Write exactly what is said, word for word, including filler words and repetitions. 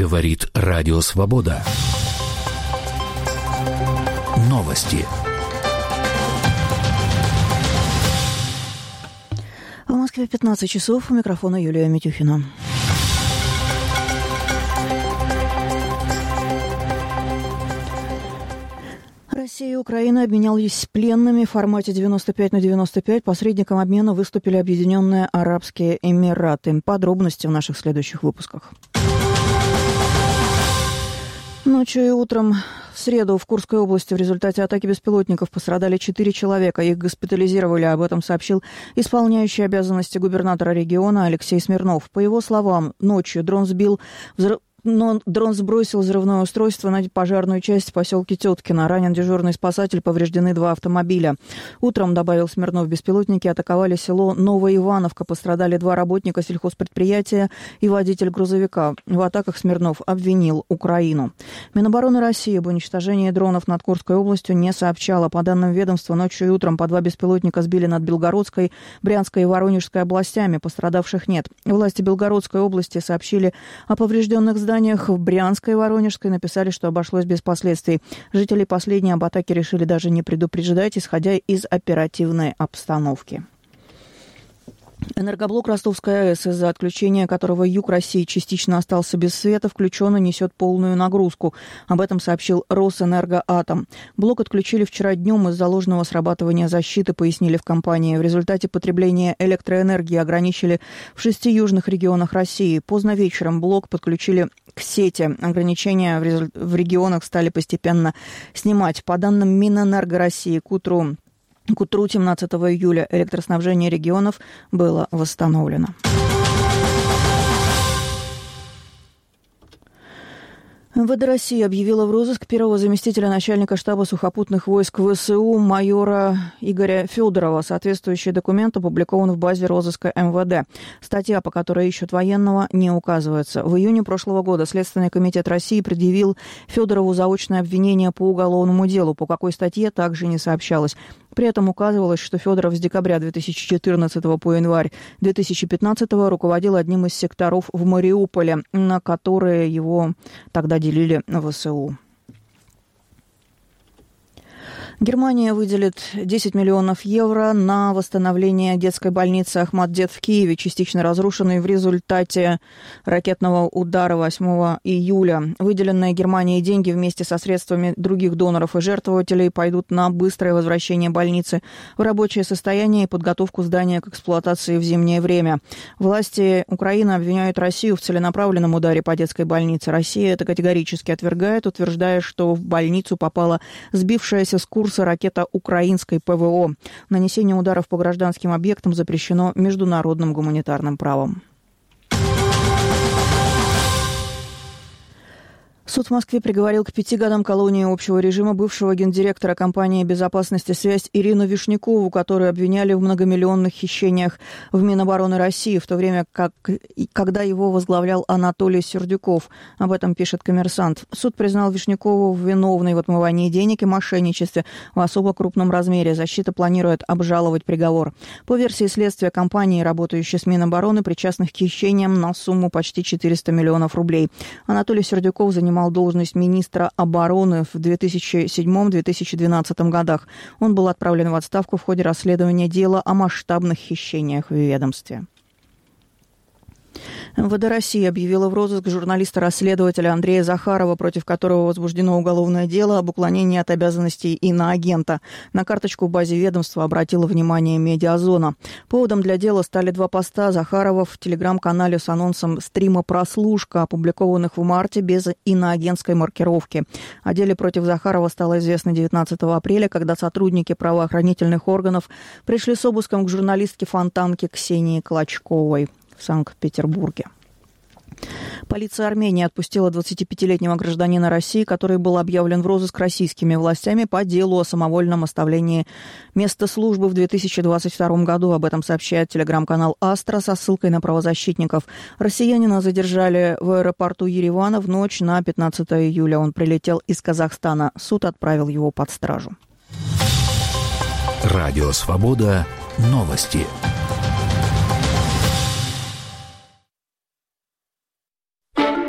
Говорит Радио Свобода. Новости. В Москве пятнадцать часов. У микрофона Юлия Митюхина. Россия и Украина обменялись пленными в формате девяносто пять на девяносто пять. Посредником обмена выступили Объединенные Арабские Эмираты. Подробности в наших следующих выпусках. Ночью и утром в среду в Курской области в результате атаки беспилотников пострадали четыре человека. Их госпитализировали. Об этом сообщил исполняющий обязанности губернатора региона Алексей Смирнов. По его словам, ночью дрон сбил взрыв... Но дрон сбросил взрывное устройство на пожарную часть в поселке Теткино. Ранен дежурный спасатель, повреждены два автомобиля. Утром, добавил Смирнов, беспилотники атаковали село Новоивановка. Пострадали два работника сельхозпредприятия и водитель грузовика. В атаках Смирнов обвинил Украину. Минобороны России об уничтожении дронов над Курской областью не сообщала. По данным ведомства, ночью и утром по два беспилотника сбили над Белгородской, Брянской и Воронежской областями. Пострадавших нет. Власти Белгородской области сообщили о поврежденных зданиях. В Брянской и Воронежской написали, что обошлось без последствий. Жители последней об атаке решили даже не предупреждать, исходя из оперативной обстановки. Энергоблок Ростовской АЭС, из-за отключения которого юг России частично остался без света, включенно несет полную нагрузку. Об этом сообщил Росэнергоатом. Блок отключили вчера днем из-за ложного срабатывания защиты, пояснили в компании. В результате потребления электроэнергии ограничили в шести южных регионах России. Поздно вечером блок подключили к сети. Ограничения в, результ... в регионах стали постепенно снимать. По данным Минэнерго России, к утру К утру семнадцатого июля электроснабжение регионов было восстановлено. МВД России объявила в розыск первого заместителя начальника штаба сухопутных войск ВСУ майора Игоря Федорова. Соответствующий документ опубликован в базе розыска МВД. Статья, по которой ищут военного, не указывается. В июне прошлого года Следственный комитет России предъявил Федорову заочное обвинение по уголовному делу. По какой статье, также не сообщалось. При этом указывалось, что Федоров с декабря две тысячи четырнадцатого по январь две тысячи пятнадцатого руководил одним из секторов в Мариуполе, на которые его тогда делили ВСУ. Германия выделит десять миллионов евро на восстановление детской больницы Ахмат-Дет в Киеве, частично разрушенной в результате ракетного удара восьмого июля. Выделенные Германией деньги вместе со средствами других доноров и жертвователей пойдут на быстрое возвращение больницы в рабочее состояние и подготовку здания к эксплуатации в зимнее время. Власти Украины обвиняют Россию в целенаправленном ударе по детской больнице. Россия это категорически отвергает, утверждая, что в больницу попала сбившаяся с курса ракета украинской ПВО. Нанесение ударов по гражданским объектам запрещено международным гуманитарным правом. Суд в Москве приговорил к пяти годам колонии общего режима бывшего гендиректора компании безопасности «Связь» Ирину Вишнякову, которую обвиняли в многомиллионных хищениях в Минобороны России, в то время как, когда его возглавлял Анатолий Сердюков. Об этом пишет «Коммерсант». Суд признал Вишнякову виновной в отмывании денег и мошенничестве в особо крупном размере. Защита планирует обжаловать приговор. По версии следствия, компании, работающие с Минобороны, причастных к хищениям на сумму почти четыреста миллионов рублей. Анатолий Сердюков занимал должность министра обороны в две тысячи седьмом — две тысячи двенадцатом годах. Он был отправлен в отставку в ходе расследования дела о масштабных хищениях в ведомстве. МВД России объявила в розыск журналиста-расследователя Андрея Захарова, против которого возбуждено уголовное дело об уклонении от обязанностей иноагента. На карточку в базе ведомства обратила внимание «Медиазона». Поводом для дела стали два поста Захарова в телеграм-канале с анонсом стрима «Прослушка», опубликованных в марте без иноагентской маркировки. О деле против Захарова стало известно девятнадцатого апреля, когда сотрудники правоохранительных органов пришли с обыском к журналистке Фонтанки Ксении Клочковой в Санкт-Петербурге. Полиция Армении отпустила двадцатипятилетнего гражданина России, который был объявлен в розыск российскими властями по делу о самовольном оставлении места службы в две тысячи двадцать втором году. Об этом сообщает телеграм-канал «Астра» со ссылкой на правозащитников. Россиянина задержали в аэропорту Еревана в ночь на пятнадцатое июля. Он прилетел из Казахстана. Суд отправил его под стражу. Радио «Свобода». Новости.